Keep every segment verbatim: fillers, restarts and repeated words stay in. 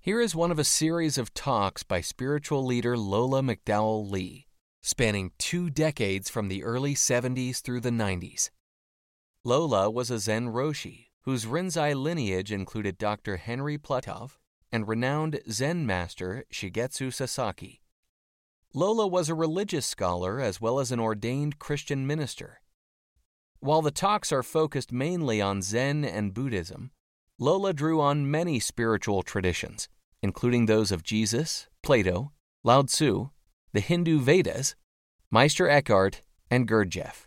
Here is one of a series of talks by spiritual leader Lola McDowell Lee, spanning two decades from the early seventies through the nineties. Lola was a Zen Roshi, whose Rinzai lineage included Doctor Henry Platov and renowned Zen master Shigetsu Sasaki. Lola was a religious scholar as well as an ordained Christian minister. While the talks are focused mainly on Zen and Buddhism, Lola drew on many spiritual traditions, including those of Jesus, Plato, Lao Tzu, the Hindu Vedas, Meister Eckhart, and Gurdjieff.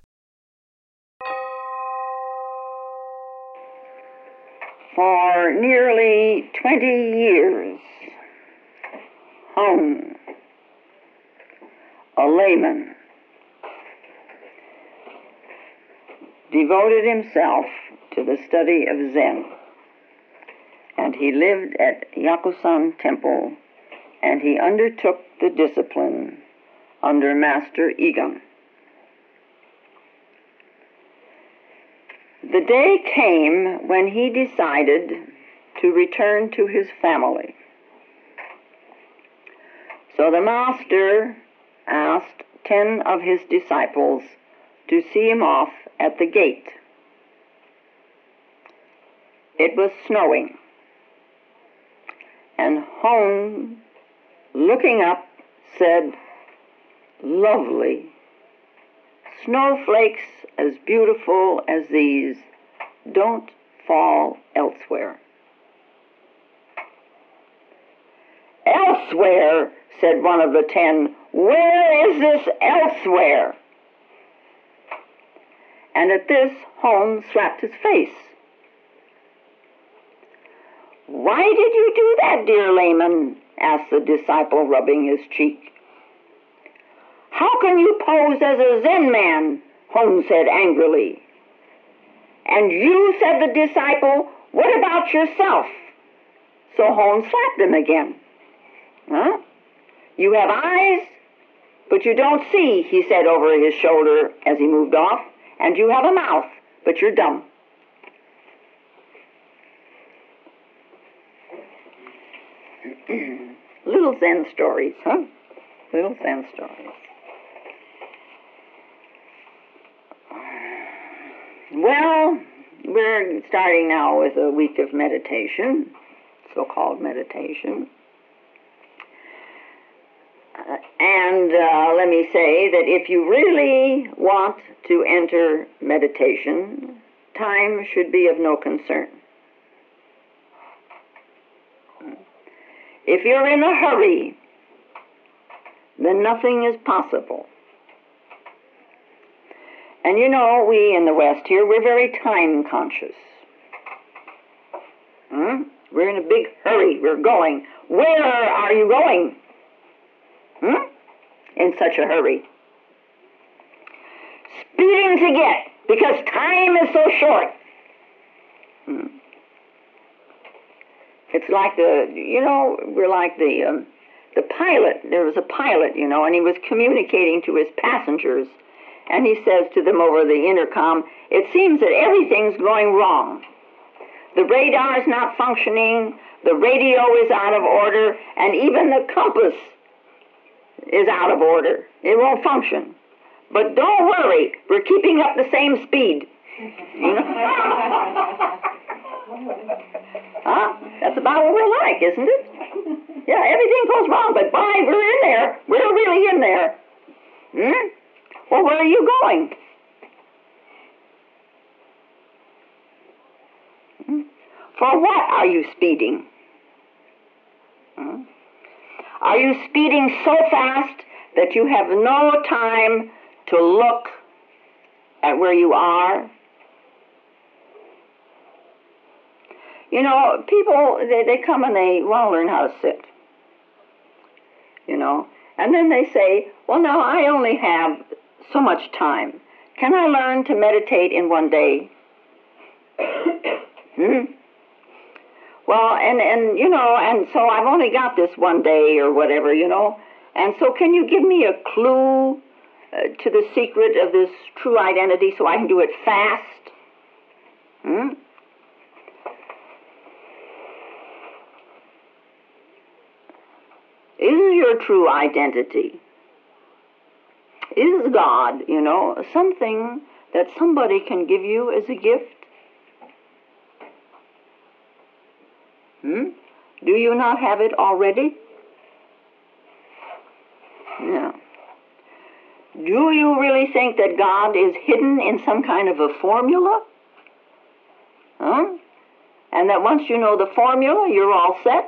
For nearly twenty years, Hong, a layman, devoted himself to the study of Zen. And he lived at Yakusan Temple, and he undertook the discipline under Master Igang. The day came when he decided to return to his family. So the master asked ten of his disciples to see him off at the gate. It was snowing. And Hong, looking up, said, "Lovely. Snowflakes as beautiful as these don't fall elsewhere." "Elsewhere," said one of the ten. "Where is this elsewhere?" And at this, Hong slapped his face. "Why did you do that, dear layman?" asked the disciple, rubbing his cheek. "How can you pose as a Zen man?" Hong said angrily. "And you," said the disciple, "what about yourself?" So Hong slapped him again. "Huh? You have eyes, but you don't see," he said over his shoulder as he moved off. "And you have a mouth, but you're dumb." Little Zen stories, huh? Little Zen stories. Well, we're starting now with a week of meditation, so-called meditation. Uh, and uh, let me say that if you really want to enter meditation, time should be of no concern. If you're in a hurry, then nothing is possible. And you know, we in the West here, we're very time conscious. Hmm? We're in a big hurry. We're going. Where are you going? Hmm? In such a hurry. Speeding to get, because time is so short. Hmm. It's like the, you know, we're like the um, the pilot. There was a pilot, you know, and he was communicating to his passengers, and he says to them over the intercom, "It seems that everything's going wrong. The radar's not functioning, the radio is out of order, and even the compass is out of order. It won't function. But don't worry, we're keeping up the same speed." You know? Huh? That's about what we're like, isn't it? Yeah, everything goes wrong, but boy, we're in there. We're really in there. Hmm? Well, where are you going? Hmm? For what are you speeding? Hmm? Are you speeding so fast that you have no time to look at where you are? You know, people, they, they come and they want to learn how to sit, you know, and then they say, "Well, now I only have so much time. Can I learn to meditate in one day?" hmm? Well, and, and, you know, and so I've only got this one day or whatever, you know, and so can you give me a clue uh, to the secret of this true identity so I can do it fast? Hmm? Is your true identity? Is God, you know, something that somebody can give you as a gift? Hmm? Do you not have it already? No. Do you really think that God is hidden in some kind of a formula? Huh? And that once you know the formula, you're all set?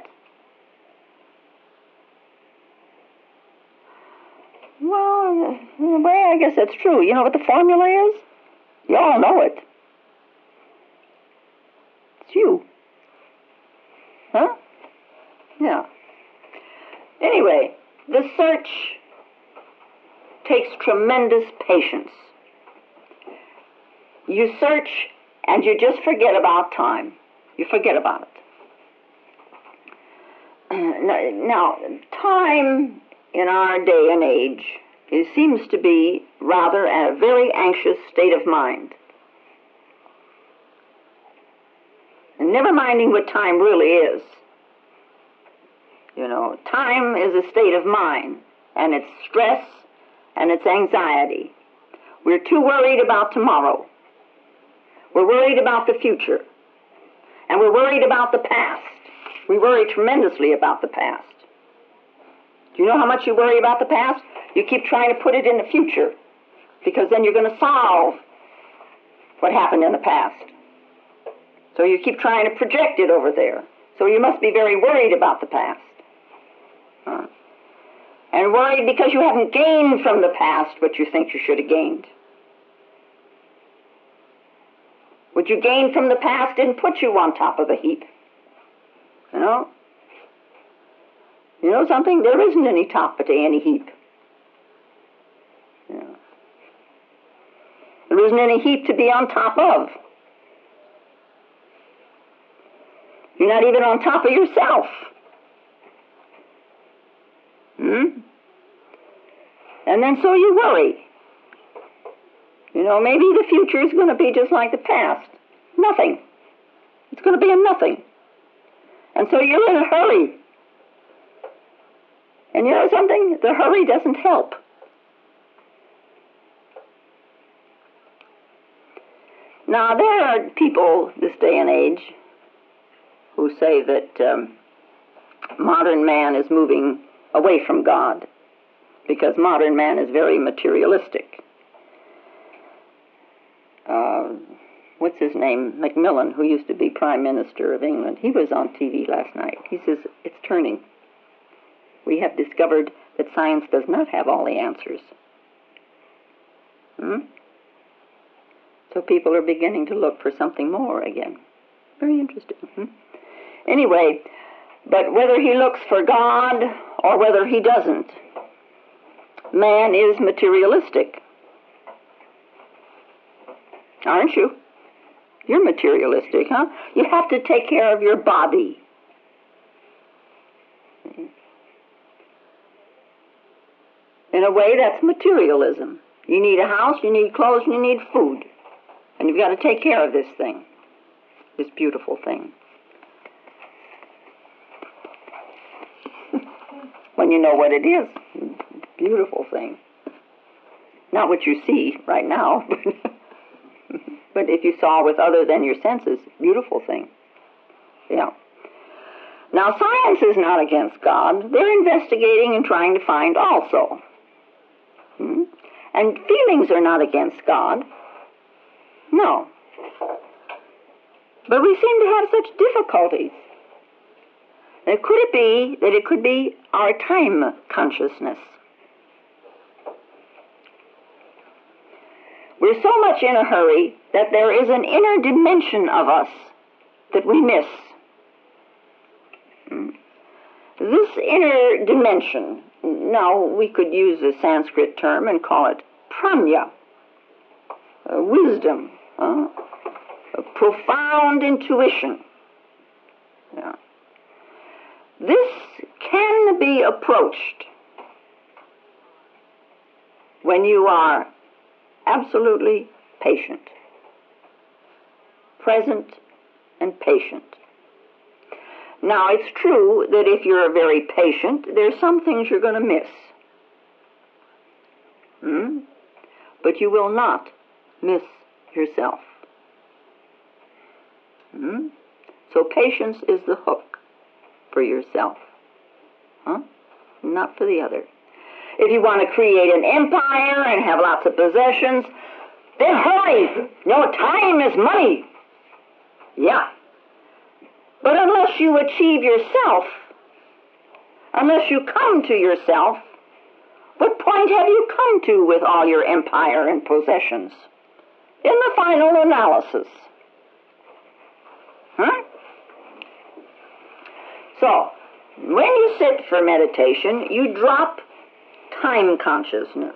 Well, in a way, I guess that's true. You know what the formula is? You all know it. It's you. Huh? Yeah. Anyway, the search takes tremendous patience. You search and you just forget about time. You forget about it. Now, time in our day and age, it seems to be rather a very anxious state of mind. And never minding what time really is. You know, time is a state of mind, and it's stress, and it's anxiety. We're too worried about tomorrow. We're worried about the future. And we're worried about the past. We worry tremendously about the past. Do you know how much you worry about the past? You keep trying to put it in the future, because then you're going to solve what happened in the past. So you keep trying to project it over there. So you must be very worried about the past. Huh? And worried because you haven't gained from the past what you think you should have gained. What you gained from the past didn't put you on top of the heap. You know? You know something? There isn't any top to any heap. Yeah. There isn't any heap to be on top of. You're not even on top of yourself. Hmm? And then so you worry. You know, maybe the future is going to be just like the past. Nothing. It's going to be a nothing. And so you're in a hurry. And you know something? The hurry doesn't help. Now, there are people this day and age who say that um, modern man is moving away from God because modern man is very materialistic. Uh, what's his name? Macmillan, who used to be Prime Minister of England, he was on T V last night. He says, it's turning. We have discovered that science does not have all the answers. Hmm? So people are beginning to look for something more again. Very interesting. Hmm? Anyway, but whether he looks for God or whether he doesn't, man is materialistic. Aren't you? You're materialistic, huh? You have to take care of your body. In a way, that's materialism. You need a house, you need clothes, and you need food. And you've got to take care of this thing, this beautiful thing. When you know what it is, beautiful thing. Not what you see right now, but if you saw with other than your senses, beautiful thing. Yeah. Now, science is not against God. They're investigating and trying to find also. Hmm? And feelings are not against God. No. But we seem to have such difficulties. Now, could it be that it could be our time consciousness? We're so much in a hurry that there is an inner dimension of us that we miss. Hmm. This inner dimension, now we could use a Sanskrit term and call it prajna, uh, wisdom, uh, a profound intuition. Yeah. This can be approached when you are absolutely patient, present and patient. Now, it's true that if you're very patient, there's some things you're going to miss. Hmm? But you will not miss yourself. Hmm? So patience is the hook for yourself. Huh? Not for the other. If you want to create an empire and have lots of possessions, then hurry! No, time is money. Yeah. But unless you achieve yourself, unless you come to yourself, what point have you come to with all your empire and possessions? In the final analysis. Huh? So, when you sit for meditation, you drop time consciousness.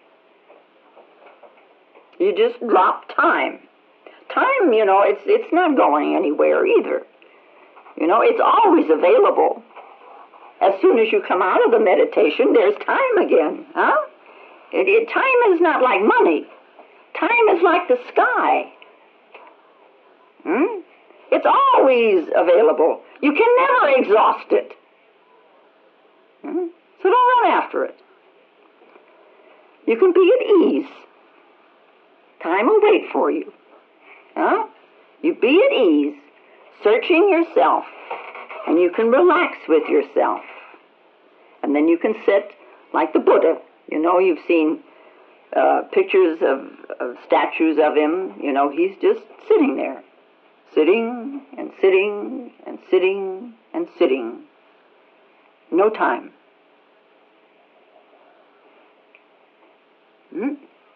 You just drop time. Time, you know, it's it's not going anywhere either. You know, it's always available. As soon as you come out of the meditation, there's time again. Huh? It, it, time is not like money. Time is like the sky. Hmm? It's always available. You can never exhaust it. Hmm? So don't run after it. You can be at ease. Time will wait for you. Huh? You be at ease, searching yourself, and you can relax with yourself. And then you can sit like the Buddha. You know, you've seen uh, pictures of, of statues of him. You know, he's just sitting there. Sitting and sitting and sitting and sitting. No time. Hmm?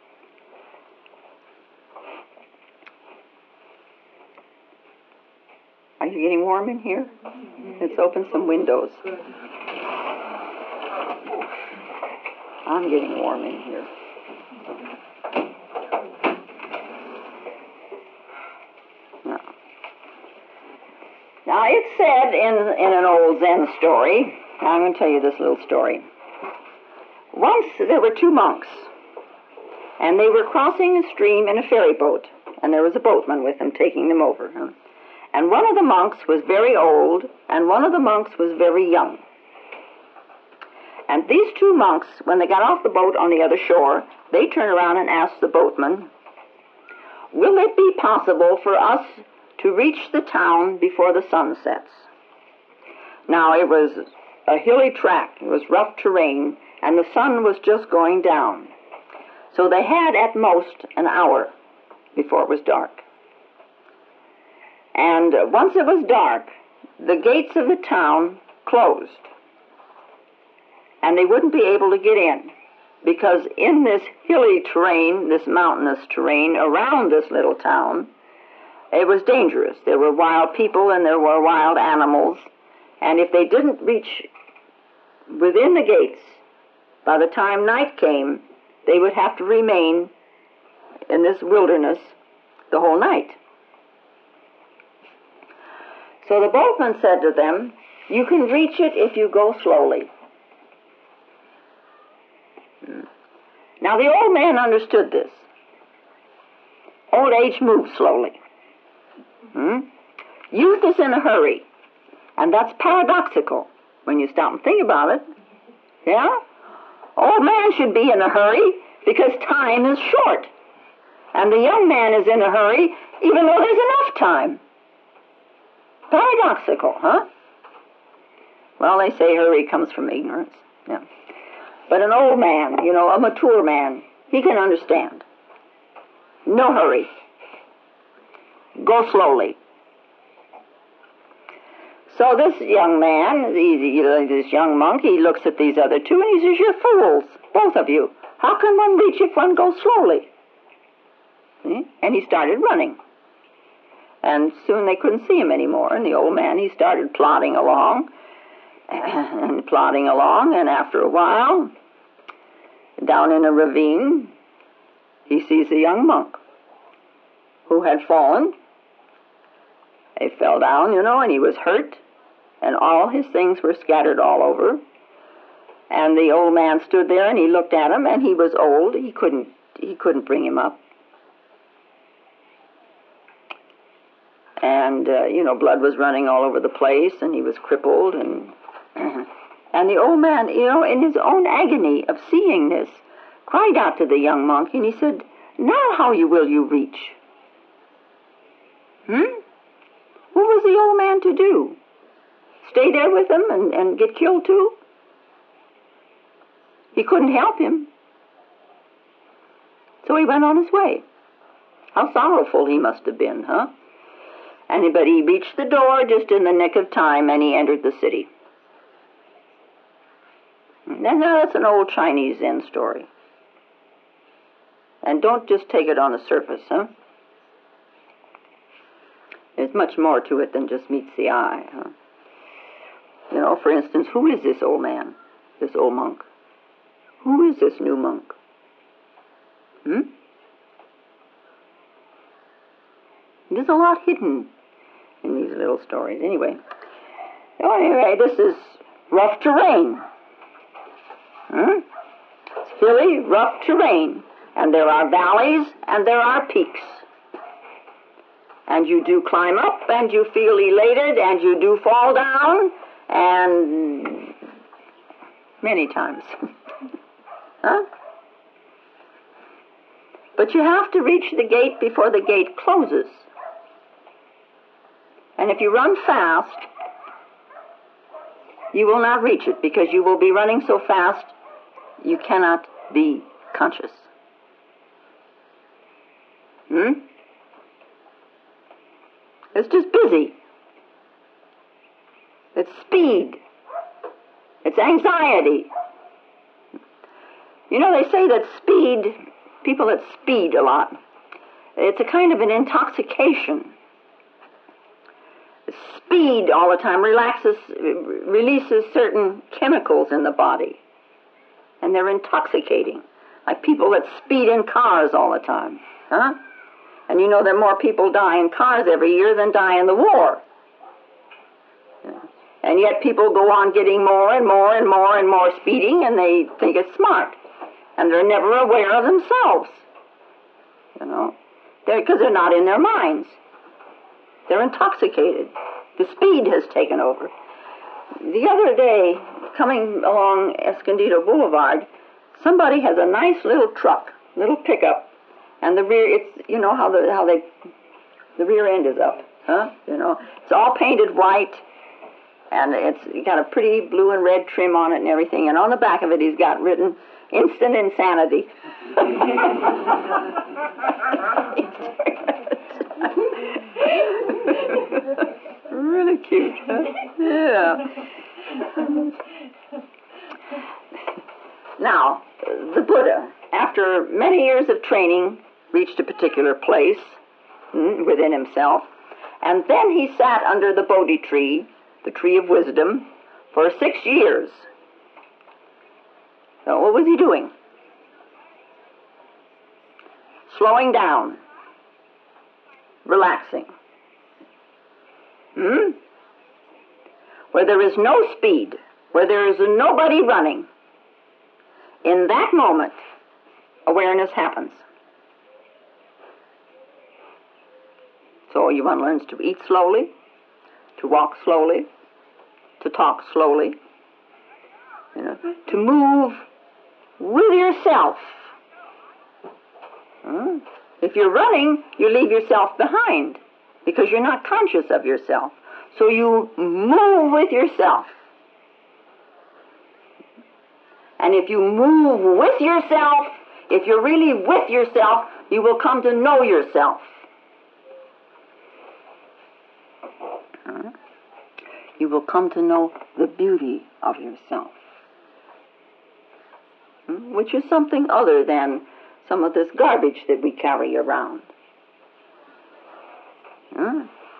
Are you getting warm in here? Let's open some windows. I'm getting warm in here. Now, now it's said in, in an old Zen story, I'm going to tell you this little story. Once there were two monks, and they were crossing a stream in a ferry boat, and there was a boatman with them taking them over. Huh? And one of the monks was very old, and one of the monks was very young. And these two monks, when they got off the boat on the other shore, they turned around and asked the boatman, "Will it be possible for us to reach the town before the sun sets?" Now, it was a hilly track, it was rough terrain, and the sun was just going down. So they had at most an hour before it was dark. And once it was dark, the gates of the town closed. And they wouldn't be able to get in, because in this hilly terrain, this mountainous terrain around this little town, it was dangerous. There were wild people and there were wild animals, and if they didn't reach within the gates, by the time night came, they would have to remain in this wilderness the whole night. So the boatman said to them, "You can reach it if you go slowly." Now the old man understood this. Old age moves slowly. Hmm? Youth is in a hurry. And that's paradoxical when you stop and think about it. Yeah? Old man should be in a hurry because time is short. And the young man is in a hurry even though there's enough time. Paradoxical, huh? Well, they say hurry comes from ignorance. Yeah. But an old man, you know, a mature man, he can understand. No hurry. Go slowly. So this young man, this young monk, he looks at these other two and he says, "You're fools, both of you. How can one reach if one goes slowly?" See? And he started running. And soon they couldn't see him anymore. And the old man, he started plodding along. And plodding along, and after a while, down in a ravine, he sees a young monk who had fallen. He fell down, you know, and he was hurt, and all his things were scattered all over. And the old man stood there, and he looked at him, and he was old. He couldn't, he couldn't bring him up. and uh, you know, blood was running all over the place, and he was crippled, and and the old man, you know, in his own agony of seeing this, cried out to the young monk, and he said, "Now how you will you reach?" Hmm? What was the old man to do? Stay there with him and, and get killed too? He couldn't help him. So he went on his way. How sorrowful he must have been, huh? And but he reached the door just in the nick of time, and he entered the city. Now that's an old Chinese Zen story. And don't just take it on the surface, huh? There's much more to it than just meets the eye, huh? You know, for instance, who is this old man, this old monk? Who is this new monk? Hmm? There's a lot hidden in these little stories. Anyway, so anyway, this is rough terrain. Hmm? It's hilly, rough terrain. And there are valleys and there are peaks. And you do climb up and you feel elated and you do fall down, and many times. Huh? But you have to reach the gate before the gate closes. And if you run fast, you will not reach it, because you will be running so fast you cannot be conscious. Hmm? It's just busy. It's speed. It's anxiety. You know, they say that speed, people that speed a lot, it's a kind of an intoxication. Speed all the time relaxes, releases certain chemicals in the body. And they're intoxicating. Like people that speed in cars all the time. Huh? And you know that more people die in cars every year than die in the war. And yet people go on getting more and more and more and more speeding, and they think it's smart. And they're never aware of themselves. You know, they're, because they're not in their minds. They're intoxicated. The speed has taken over. The other day, coming along Escondido Boulevard, somebody has a nice little truck, little pickup, and the rear, it's, you know how the how they, the rear end is up, huh? You know, it's all painted white, and it's got a pretty blue and red trim on it and everything, and on the back of it he's got written, "Instant Insanity." Really cute, huh? Yeah. Now, the Buddha, after many years of training, reached a particular place mm, within himself, and then he sat under the Bodhi tree, the tree of wisdom, for six years. So what was he doing? Slowing down, relaxing. Hmm? Where there is no speed, where there is nobody running, in that moment, awareness happens. So one learns to eat slowly, to walk slowly, to talk slowly, you know, to move with yourself. Hmm? If you're running, you leave yourself behind, because you're not conscious of yourself. So you move with yourself. And if you move with yourself, if you're really with yourself, you will come to know yourself. Huh? You will come to know the beauty of yourself, hmm? Which is something other than some of this garbage that we carry around. Hmm?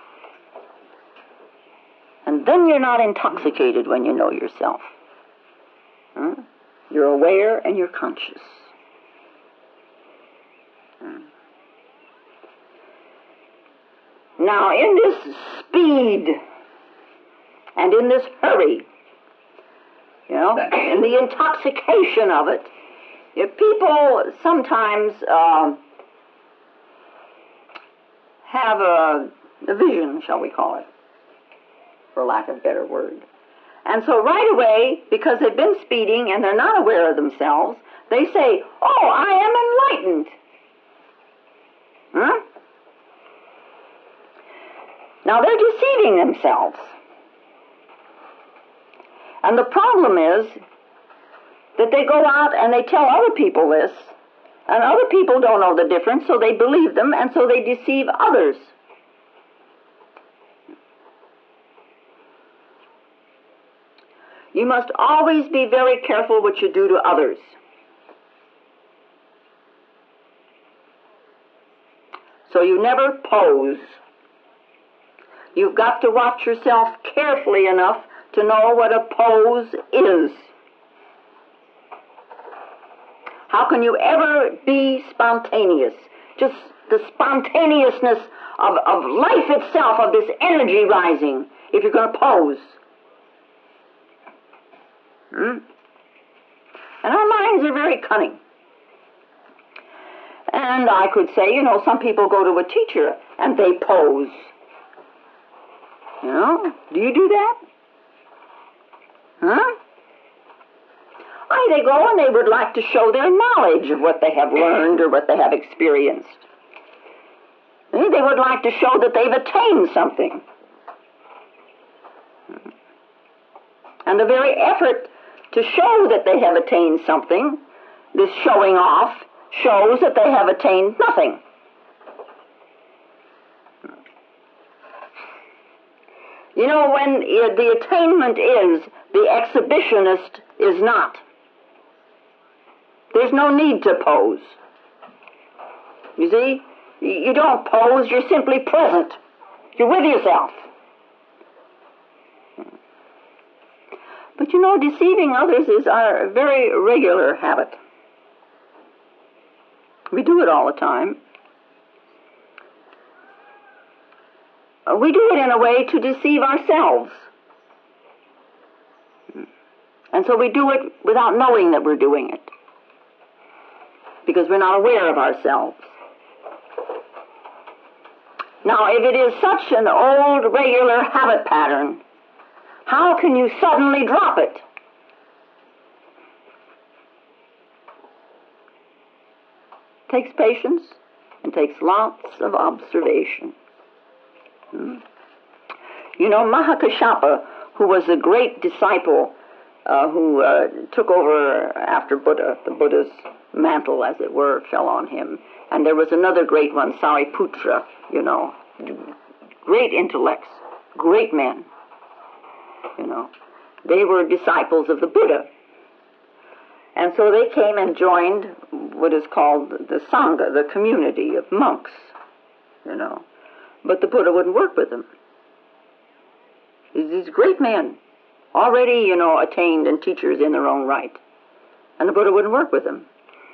And then you're not intoxicated when you know yourself. Hmm? You're aware and you're conscious. Hmm. Now, in this speed and in this hurry, you know, in the intoxication of it, if people sometimes uh, have a the vision, shall we call it, for lack of a better word. And so right away, because they've been speeding and they're not aware of themselves, they say, oh, I am enlightened. Huh? Now they're deceiving themselves. And the problem is that they go out and they tell other people this, and other people don't know the difference, so they believe them, and so they deceive others. You must always be very careful what you do to others. So you never pose. You've got to watch yourself carefully enough to know what a pose is. How can you ever be spontaneous? Just the spontaneousness of, of life itself, of this energy rising, if you're going to pose. Hmm? And our minds are very cunning. And I could say, you know, some people go to a teacher and they pose. You know, do you do that? Huh? Why, they go and they would like to show their knowledge of what they have learned or what they have experienced. They would like to show that they've attained something. And the very effort to show that they have attained something, this showing off, shows that they have attained nothing. You know, when the attainment is, the exhibitionist is not. There's no need to pose. You see? You don't pose, you're simply present. You're with yourself. But you know, deceiving others is our very regular habit. We do it all the time. We do it in a way to deceive ourselves. And so we do it without knowing that we're doing it, because we're not aware of ourselves. Now, if it is such an old, regular habit pattern, how can you suddenly drop it? It takes patience and takes lots of observation. Hmm? You know, Mahakashapa, who was a great disciple uh, who uh, took over after Buddha, the Buddha's mantle, as it were, fell on him. And there was another great one, Sariputra, you know, great intellects, great men, you know. They were disciples of the Buddha. And so they came and joined what is called the Sangha, the community of monks, you know. But the Buddha wouldn't work with them. These great men, already, you know, attained and teachers in their own right. And the Buddha wouldn't work with them.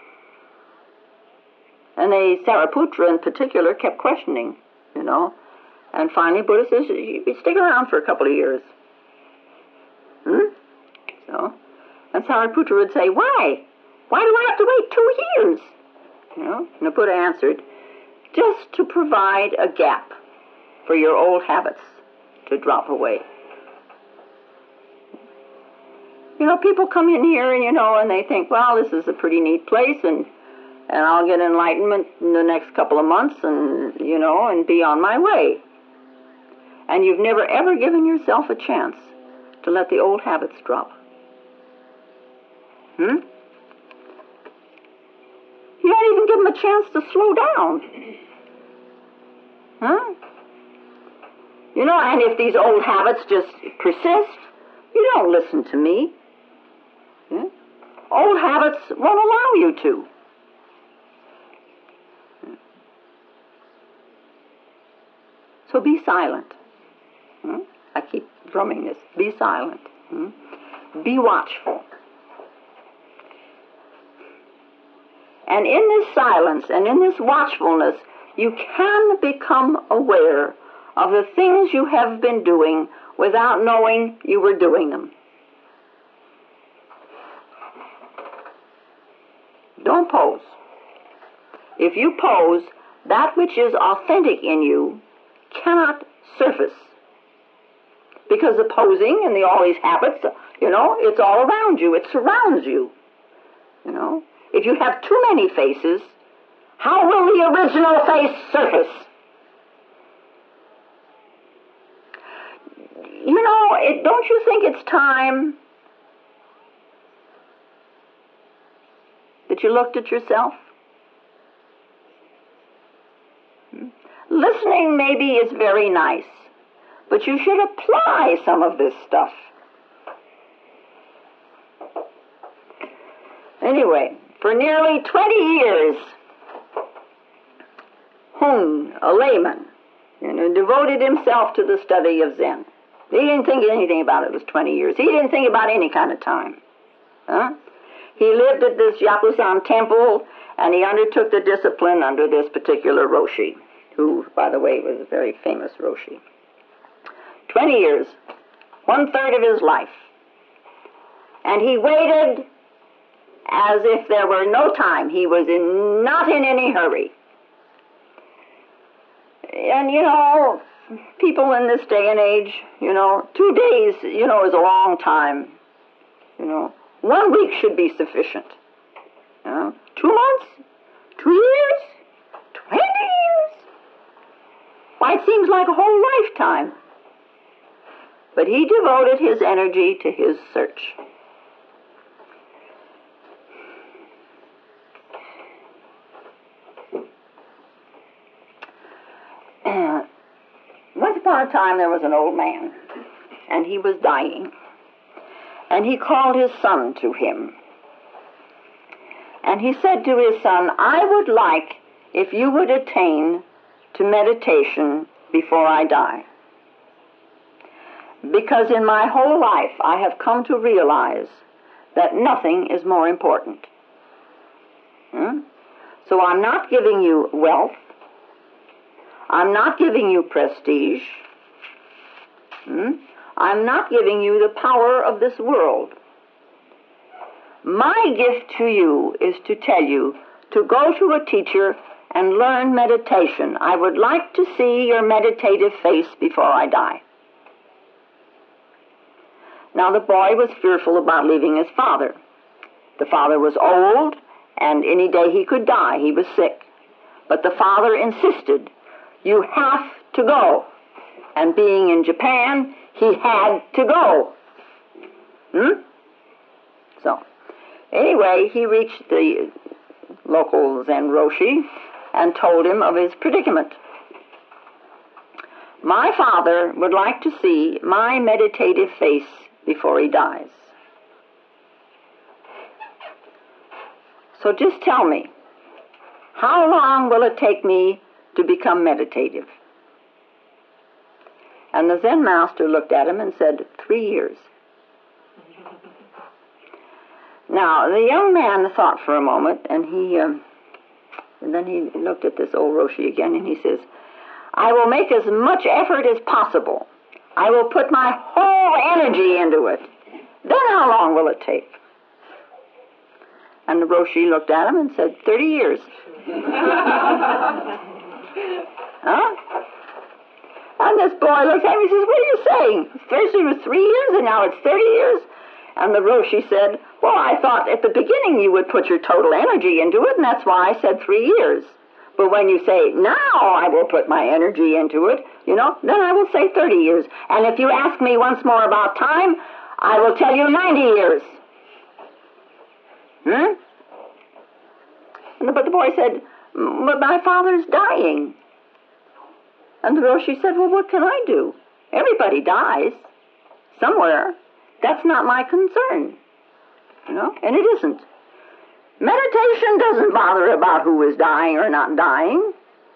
And they, Sariputra in particular, kept questioning, you know. And finally Buddha says, you stick around for a couple of years. Hmm? So, and Sariputra would say, why? Why do I have to wait two years? You know, and the Buddha answered, just to provide a gap for your old habits to drop away. You know, people come in here and, you know, and they think, well, this is a pretty neat place, and and I'll get enlightenment in the next couple of months, and, you know, and be on my way. And you've never ever given yourself a chance to let the old habits drop. Hmm? You don't even give them a chance to slow down. Huh? You know, and if these old habits just persist, you don't listen to me. Hmm? Old habits won't allow you to. So be silent. Hmm? I keep drumming this. Be silent. Hmm? Be watchful. And in this silence and in this watchfulness, you can become aware of the things you have been doing without knowing you were doing them. Don't pose. If you pose, that which is authentic in you cannot surface. Because the posing and the all these habits, you know, it's all around you. It surrounds you. You know, if you have too many faces, how will the original face surface? You know, it, don't you think it's time that you looked at yourself? Hmm? Listening maybe is very nice, but you should apply some of this stuff. Anyway, for nearly twenty years, Hung, a layman, you know, devoted himself to the study of Zen. He didn't think anything about it. It was twenty years. He didn't think about any kind of time. Huh? He lived at this Yakusan temple, and he undertook the discipline under this particular Roshi, who, by the way, was a very famous Roshi. Twenty years, one-third of his life. And he waited as if there were no time. He was in, not in any hurry. And, you know, people in this day and age, you know, two days, you know, is a long time. You know, one week should be sufficient. You know, two months? Two years? Twenty years? Why, it seems like a whole lifetime. But he devoted his energy to his search. Uh, once upon a time there was an old man, and he was dying. And he called his son to him. And he said to his son, I would like if you would attain to meditation before I die. Because in my whole life I have come to realize that nothing is more important. Hmm? So I'm not giving you wealth. I'm not giving you prestige. Hmm? I'm not giving you the power of this world. My gift to you is to tell you to go to a teacher and learn meditation. I would like to see your meditative face before I die. Now the boy was fearful about leaving his father. The father was old, and any day he could die. He was sick. But the father insisted, you have to go. And being in Japan, he had to go. Hmm? So, anyway, he reached the local Zen Roshi and told him of his predicament. My father would like to see my meditative face before he dies. So just tell me, how long will it take me to become meditative? And the Zen master looked at him and said, three years. Now, the young man thought for a moment, and he, um, and then he looked at this old Roshi again, and he says, I will make as much effort as possible. I will put my whole energy into it. Then how long will it take? And the Roshi looked at him and said, thirty years. Huh? And this boy looks at him and says, what are you saying? First it was three years and now it's thirty years? And the Roshi said, well, I thought at the beginning you would put your total energy into it, and that's why I said three years. But when you say, now I will put my energy into it, you know, then I will say thirty years. And if you ask me once more about time, I will tell you ninety years. Hmm? But the boy said, but my father's dying. And the Roshi said, well, what can I do? Everybody dies somewhere. That's not my concern. You know, and it isn't. Meditation doesn't bother about who is dying or not dying.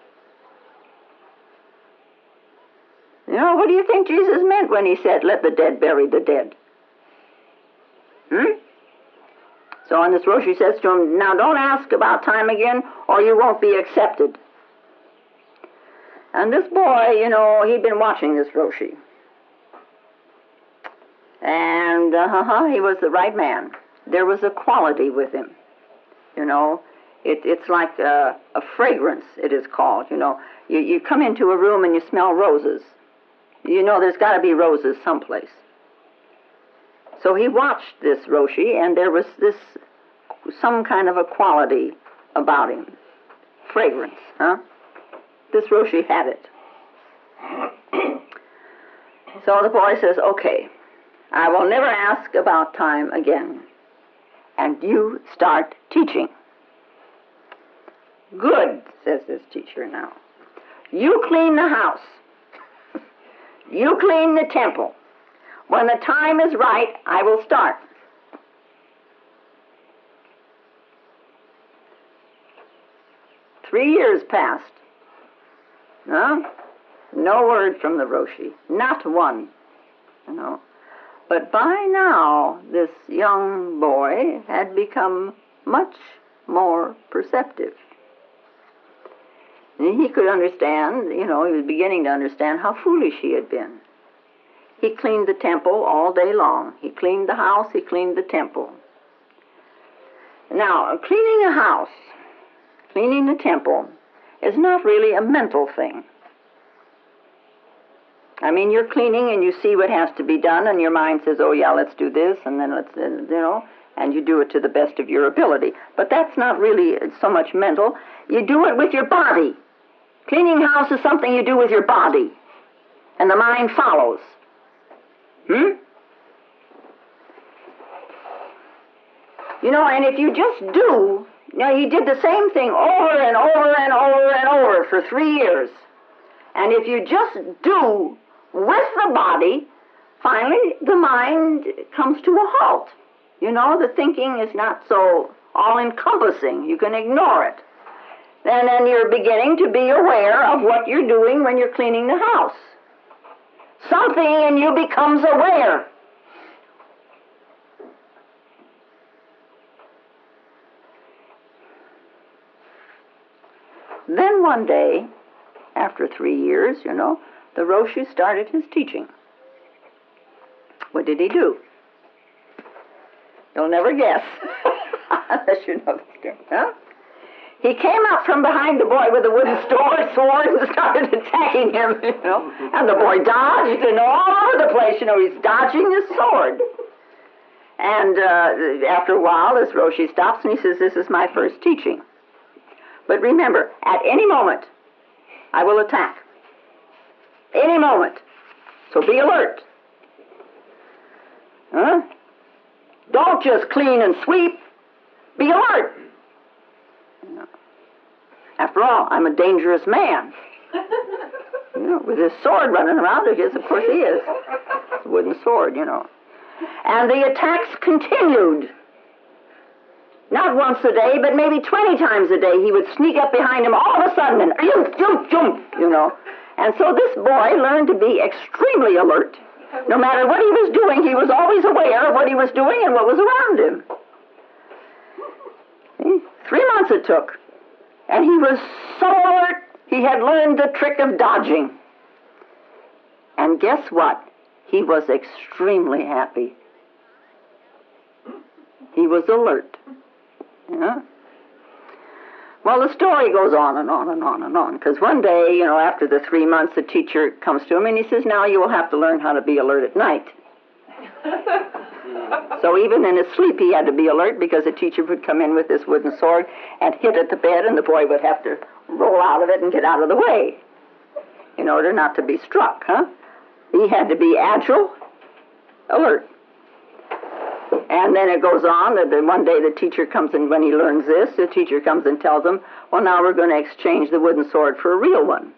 You know, what do you think Jesus meant when he said, let the dead bury the dead? Hmm? So, and this Roshi says to him, now don't ask about time again, or you won't be accepted. And this boy, you know, he'd been watching this Roshi. And, uh-huh, he was the right man. There was a quality with him. You know, It, it's like a, a fragrance, it is called, you know. You, you come into a room and you smell roses. You know there's got to be roses someplace. So he watched this Roshi, and there was this, some kind of a quality about him. Fragrance, huh? This Roshi had it. So the boy says, okay, I will never ask about time again. And you start teaching. Good, says this teacher now. You clean the house. You clean the temple. When the time is right, I will start. Three years passed. No? No word from the Roshi. Not one. You know. But by now, this young boy had become much more perceptive. And he could understand, you know, he was beginning to understand how foolish he had been. He cleaned the temple all day long. He cleaned the house, he cleaned the temple. Now, cleaning a house, cleaning the temple, is not really a mental thing. I mean, you're cleaning and you see what has to be done, and your mind says, oh yeah, let's do this, and then let's, you know, and you do it to the best of your ability. But that's not really so much mental. You do it with your body. Cleaning house is something you do with your body, and the mind follows. Hmm? You know, and if you just do, you know, he did the same thing over and over and over and over for three years. And if you just do with the body, finally the mind comes to a halt. You know, the thinking is not so all-encompassing. You can ignore it. And then you're beginning to be aware of what you're doing when you're cleaning the house. Something in you becomes aware. Then one day, after three years, you know, the Roshi started his teaching. What did he do? You'll never guess, unless you know the story. Huh? He came up from behind the boy with a wooden sword, sword and started attacking him, you know. And the boy dodged, and all over the place, you know, he's dodging his sword. And uh, after a while, this Roshi stops and he says, this is my first teaching. But remember, at any moment, I will attack. Any moment. So be alert. Huh? Don't just clean and sweep. Be alert. After all, I'm a dangerous man. You know, with his sword running around, it is, of course he is. It's a wooden sword, you know. And the attacks continued. Not once a day, but maybe twenty times a day. He would sneak up behind him all of a sudden and jump, jump, jump, you know. And so this boy learned to be extremely alert. No matter what he was doing, he was always aware of what he was doing and what was around him. See? Three months it took. And he was so alert, he had learned the trick of dodging. And guess what? He was extremely happy. He was alert. Yeah? Well, the story goes on and on and on and on, because one day, you know, after the three months, the teacher comes to him and he says, now you will have to learn how to be alert at night. So even in his sleep, he had to be alert, because the teacher would come in with this wooden sword and hit at the bed, and the boy would have to roll out of it and get out of the way in order not to be struck, huh? He had to be agile, alert. And then it goes on that one day the teacher comes in, when he learns this, the teacher comes and tells him, well, now we're going to exchange the wooden sword for a real one.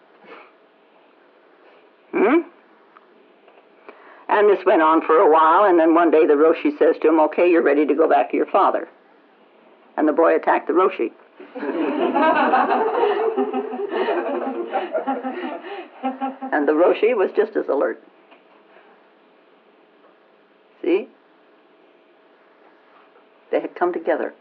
Hmm? And this went on for a while, and then one day the Roshi says to him, okay, you're ready to go back to your father. And the boy attacked the Roshi. And the Roshi was just as alert. See? They had come together.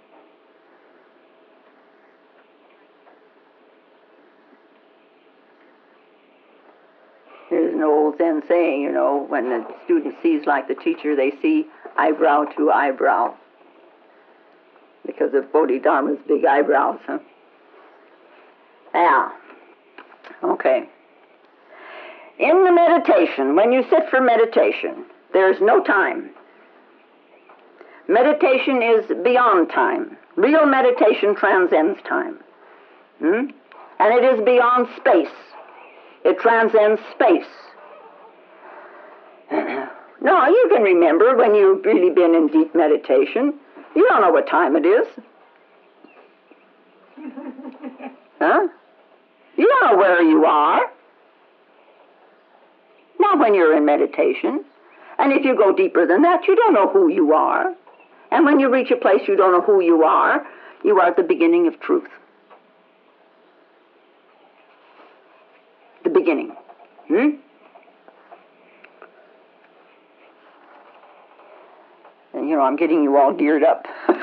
There's an old Zen saying, you know, when the student sees like the teacher, they see eyebrow to eyebrow. because of Bodhidharma's big eyebrows, huh? Yeah. Okay. In the meditation, when you sit for meditation, there's no time. Meditation is beyond time. Real meditation transcends time. Hmm? And it is beyond space. It transcends space. No, you can remember when you've really been in deep meditation. You don't know what time it is. Huh? You don't know where you are. Not when you're in meditation. And if you go deeper than that, you don't know who you are. And when you reach a place you don't know who you are, you are at the beginning of truth. The beginning. Hmm? And, you know, I'm getting you all geared up.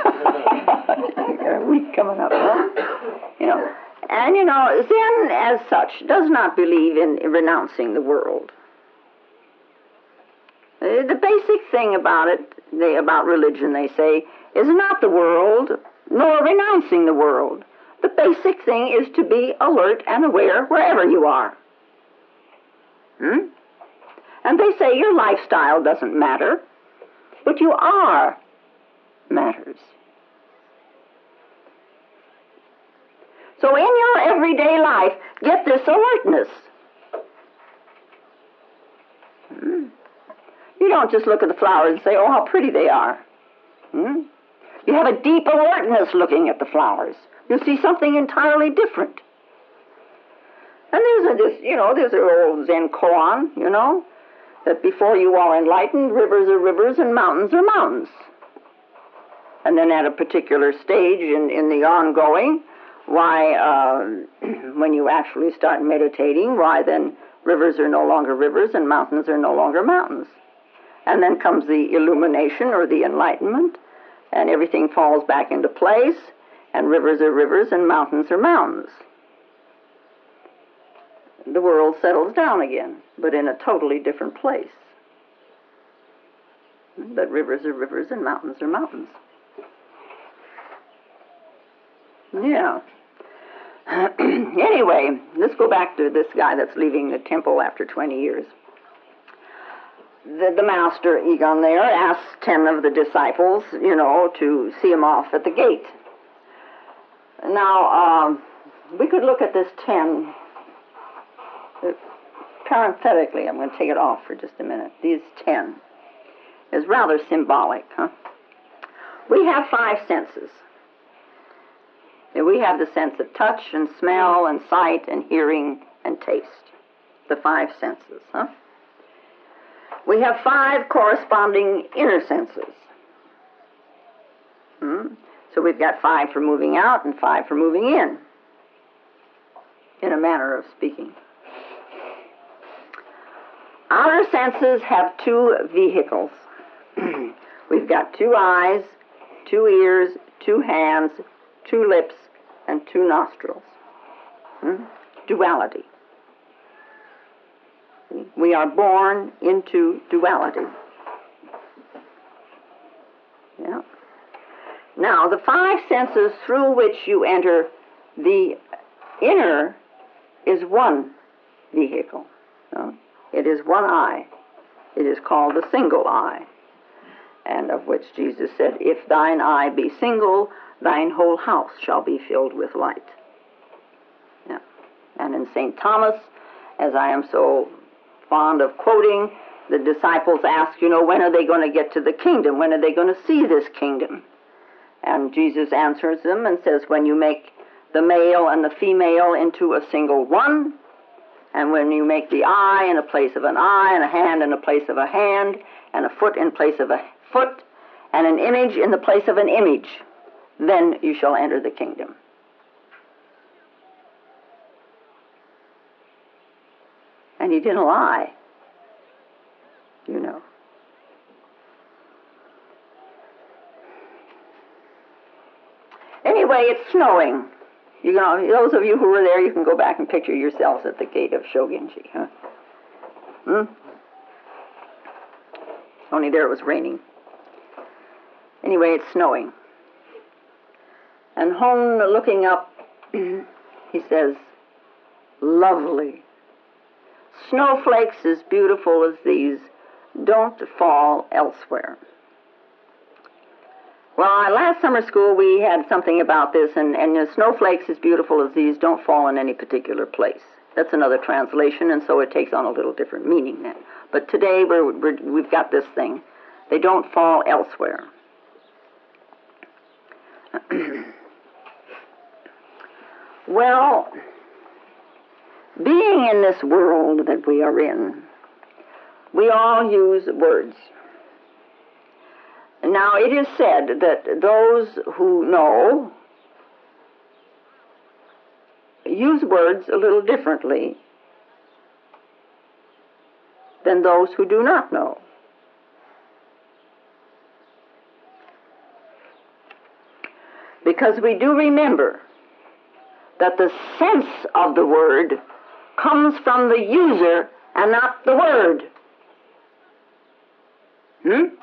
A week coming up, huh? You know. And, you know, Zen, as such, does not believe in renouncing the world. Uh, the basic thing about it, they, about religion, they say, is not the world, nor renouncing the world. The basic thing is to be alert and aware wherever you are. Hmm? And they say your lifestyle doesn't matter, but you are matters. So in your everyday life, get this alertness. Hmm? You don't just look at the flowers and say, oh, how pretty they are. Hmm? You have a deep alertness looking at the flowers. You see something entirely different. And there's a, this, you know, there's an old Zen koan, you know, that before you are enlightened, rivers are rivers and mountains are mountains. And then at a particular stage in, in the ongoing, why, uh, when you actually start meditating, why then rivers are no longer rivers and mountains are no longer mountains. And then comes the illumination or the enlightenment, and everything falls back into place, and rivers are rivers and mountains are mountains. The world settles down again, but in a totally different place. But rivers are rivers and mountains are mountains. Yeah. Anyway, let's go back to this guy that's leaving the temple after twenty years. The, the master, Egon there, asked ten of the disciples, you know, to see him off at the gate. Now, um, we could look at this ten. Uh, parenthetically, I'm going to take it off for just a minute. These ten is rather symbolic, huh? We have five senses. We have the sense of touch and smell and sight and hearing and taste. The five senses, huh? We have five corresponding inner senses. Hmm? So we've got five for moving out and five for moving in, in a manner of speaking. Outer senses have two vehicles. We've got two eyes, two ears, two hands, two lips, and two nostrils. Hmm? Duality. We are born into duality. Yeah. Now, the five senses through which you enter the inner is one vehicle. No? It is one eye. It is called the single eye, and of which Jesus said, if thine eye be single, thine whole house shall be filled with light. Yeah. And in Saint Thomas, as I am so fond of quoting, the disciples ask, you know, when are they going to get to the kingdom? When are they going to see this kingdom? And Jesus answers them and says, when you make the male and the female into a single one, and when you make the eye in a place of an eye, and a hand in a place of a hand, and a foot in place of a foot, and an image in the place of an image, then you shall enter the kingdom. And he didn't lie, you know. Anyway, it's snowing. You know, those of you who were there, you can go back and picture yourselves at the gate of Shoginji, huh? Hmm? Only there it was raining. Anyway, it's snowing. And Hone, looking up, he says, lovely. Snowflakes as beautiful as these don't fall elsewhere. Well, last summer school we had something about this, and, and the snowflakes as beautiful as these don't fall in any particular place. That's another translation, and so it takes on a little different meaning then. But today we're, we're, we've got this thing. They don't fall elsewhere. Well, being in this world that we are in, we all use words. Now, it is said that those who know use words a little differently than those who do not know. Because we do remember that the sense of the word comes from the user and not the word. Hmm?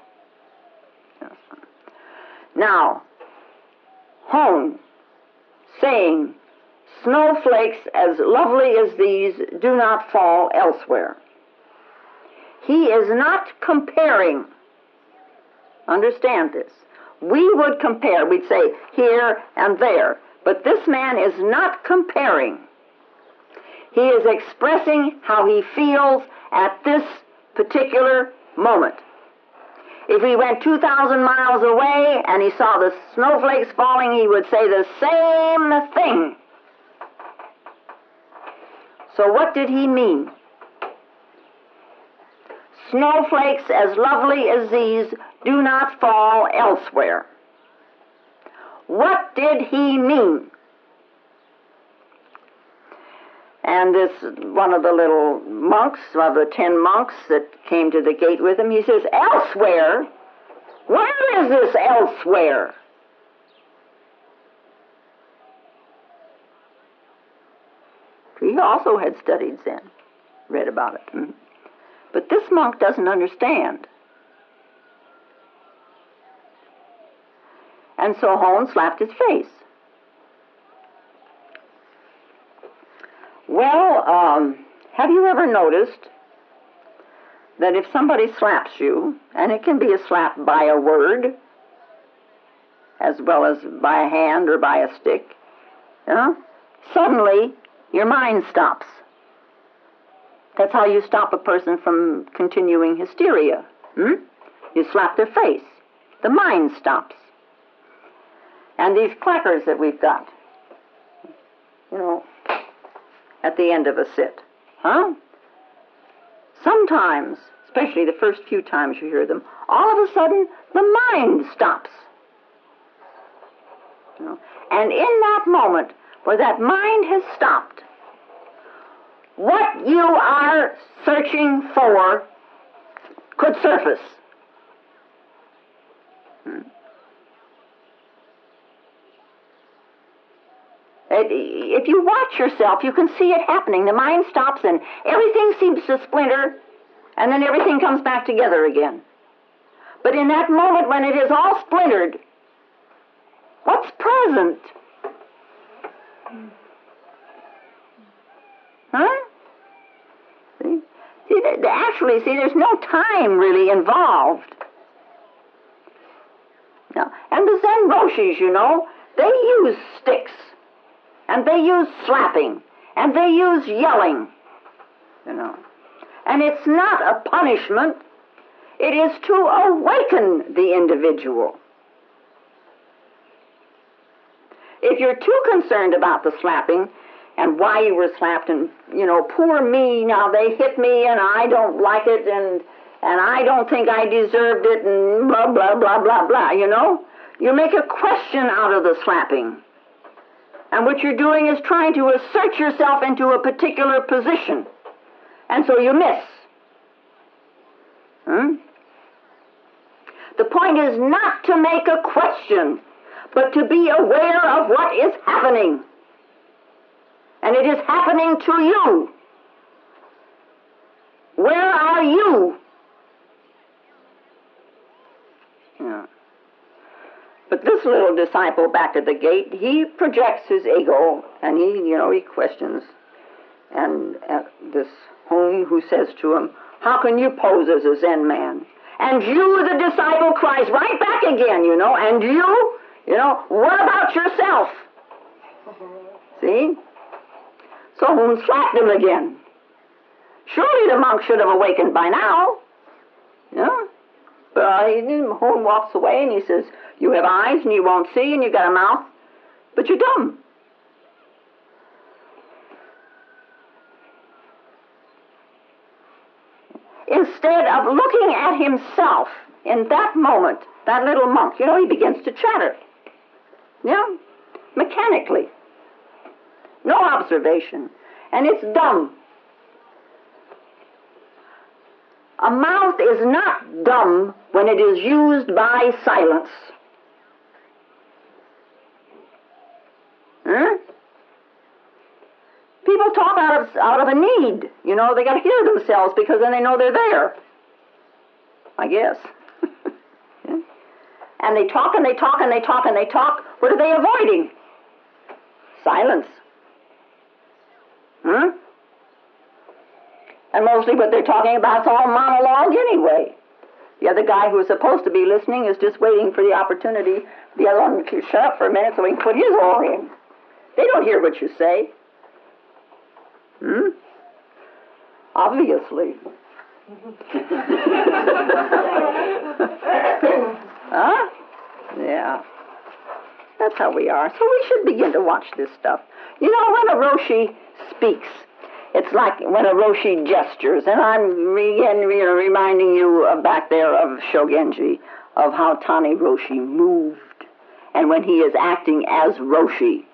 Now, Hone, saying, snowflakes as lovely as these do not fall elsewhere. He is not comparing. Understand this. We would compare, we'd say here and there, but this man is not comparing. He is expressing how he feels at this particular moment. If he went two thousand miles away and he saw the snowflakes falling, he would say the same thing. So what did he mean? Snowflakes as lovely as these do not fall elsewhere. What did he mean? And this, one of the little monks, of the ten monks that came to the gate with him, he says, elsewhere? Where is this elsewhere? He also had studied Zen, read about it. Mm-hmm. But this monk doesn't understand. And so Hone slapped his face. Well, um, have you ever noticed that if somebody slaps you, and it can be a slap by a word, as well as by a hand or by a stick, you know, suddenly your mind stops. That's how you stop a person from continuing hysteria. Hmm? You slap their face. The mind stops. And these clackers that we've got, you know, at the end of a sit, huh? Sometimes, especially the first few times you hear them, all of a sudden the mind stops. You know? And in that moment where that mind has stopped, what you are searching for could surface. Hmm. If you watch yourself, you can see it happening. The mind stops and everything seems to splinter, and then everything comes back together again. But in that moment when it is all splintered, what's present? Huh? See? See, actually, see, there's no time really involved. Now, and the Zen Roshis, you know, they use sticks. And they use slapping, and they use yelling, you know. And it's not a punishment. It is to awaken the individual. If you're too concerned about the slapping and why you were slapped and, you know, poor me, now they hit me and I don't like it and, and I don't think I deserved it and blah, blah, blah, blah, blah, you know. You make a question out of the slapping. And what you're doing is trying to assert yourself into a particular position. And so you miss. Hmm? The point is not to make a question, but to be aware of what is happening. And it is happening to you. Where are you? Yeah. But this little disciple back at the gate, he projects his ego, and he, you know, he questions. And uh, this Hong who says to him, how can you pose as a Zen man? And you, the disciple, cries right back again, you know, and you, you know, what about yourself? See? So Hong slapped him again. Surely the monk should have awakened by now. Yeah? But uh, Hong walks away and he says, you have eyes and you won't see and you got a mouth, but you're dumb. Instead of looking at himself in that moment, that little monk, you know, he begins to chatter. Yeah? Mechanically. No observation. And it's dumb. A mouth is not dumb when it is used by silence. Huh? People talk out of, out of a need. You know, they got to hear themselves because then they know they're there. I guess. Yeah. And they talk and they talk and they talk and they talk. What are they avoiding? Silence. Huh? And mostly what they're talking about is all monologue anyway. The other guy who is supposed to be listening is just waiting for the opportunity. The other one can shut up for a minute so he can put his oar in. They don't hear what you say. Hmm? Obviously. Huh? Yeah. That's how we are. So we should begin to watch this stuff. You know, when a Roshi speaks, it's like when a Roshi gestures, and I'm again, you know, reminding you of back there of Shogenji, of how Tani Roshi moved, and when he is acting as Roshi,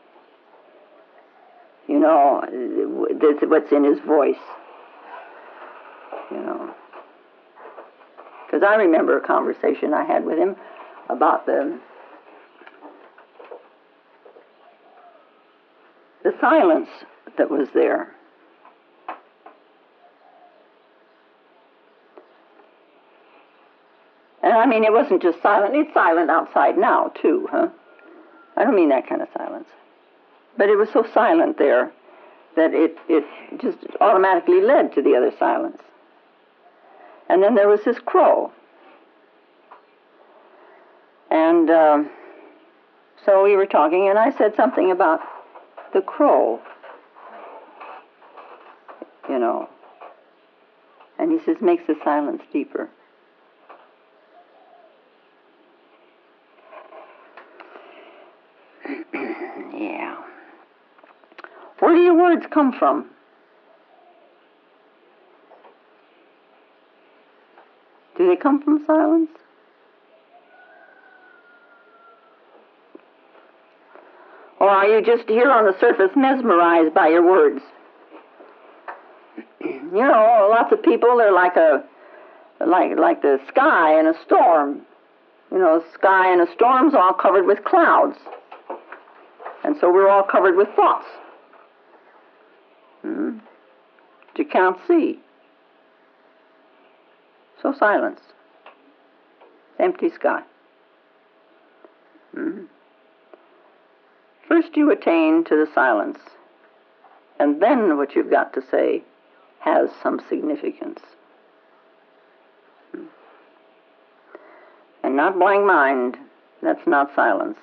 you know, that's what's in his voice, you know. Because I remember a conversation I had with him about the the silence that was there. And I mean, it wasn't just silent. It's silent outside now, too, huh? I don't mean that kind of silence. But it was so silent there that it, it just automatically led to the other silence. And then there was this crow. And um, so we were talking, and I said something about the crow, you know. And he says, makes the silence deeper. Yeah. Where do your words come from? Do they come from silence? Or are you just here on the surface mesmerized by your words? You know, lots of people, they're like a like like the sky in a storm. You know, the sky in a storm's all covered with clouds. And so we're all covered with thoughts. Hmm? That you can't see. So silence. Empty sky. Hmm? First you attain to the silence, and then what you've got to say has some significance. Hmm? And not blank mind, that's not silence.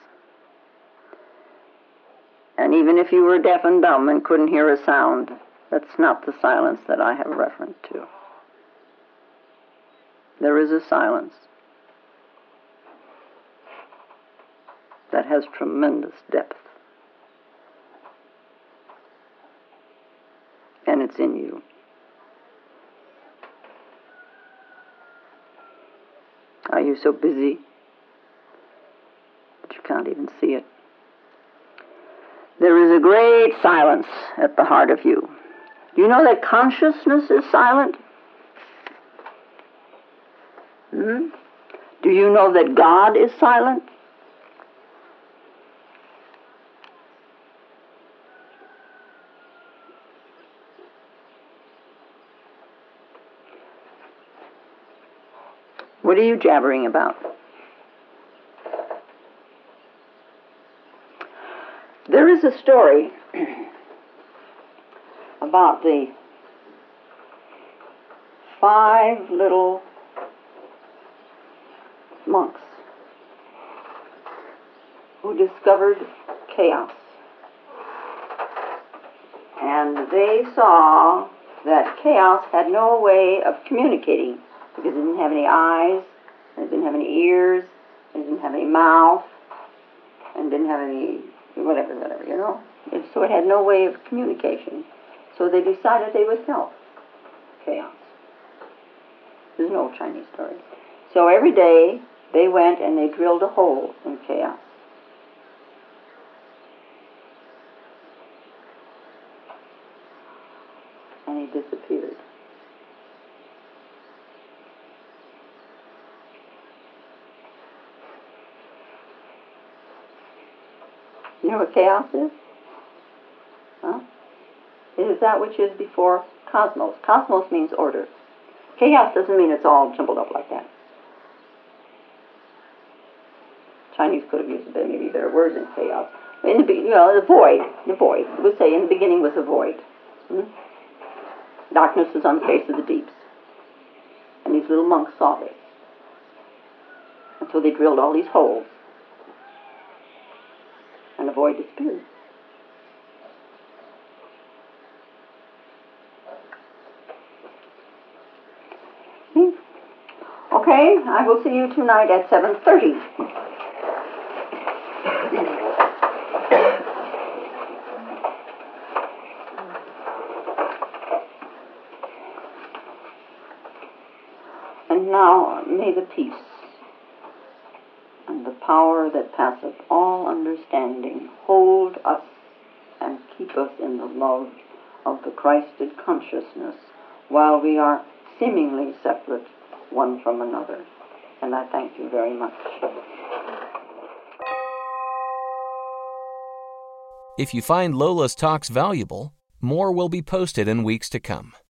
And even if you were deaf and dumb and couldn't hear a sound, that's not the silence that I have reference to. There is a silence that has tremendous depth. And it's in you. Are you so busy that you can't even see it? There is a great silence at the heart of you. Do you know that consciousness is silent? Hmm? Do you know that God is silent? What are you jabbering about? There is a story about the five little monks who discovered chaos. And they saw that chaos had no way of communicating because it didn't have any eyes, and it didn't have any ears, and it didn't have any mouth, and didn't have any whatever, whatever, you know. And so it had no way of communication. So they decided they would help chaos. There's no Chinese story. So every day they went and they drilled a hole in chaos. And he disappeared. You know what chaos is? Huh? It is that which is before cosmos. Cosmos means order. Chaos doesn't mean it's all jumbled up like that. Chinese could have used maybe better words than chaos. In the, you know, the void, the void. We say in the beginning was a void. Hmm? Darkness was on the face of the deeps. And these little monks saw this. And so they drilled all these holes. And the void disappeared. Hmm? Okay, I will see you tonight at seven thirty. And now may the peace and the power that passeth all understanding hold us and keep us in the love of the Christed consciousness while we are seemingly separate one from another. And I thank you very much. If you find Lola's talks valuable, more will be posted in weeks to come.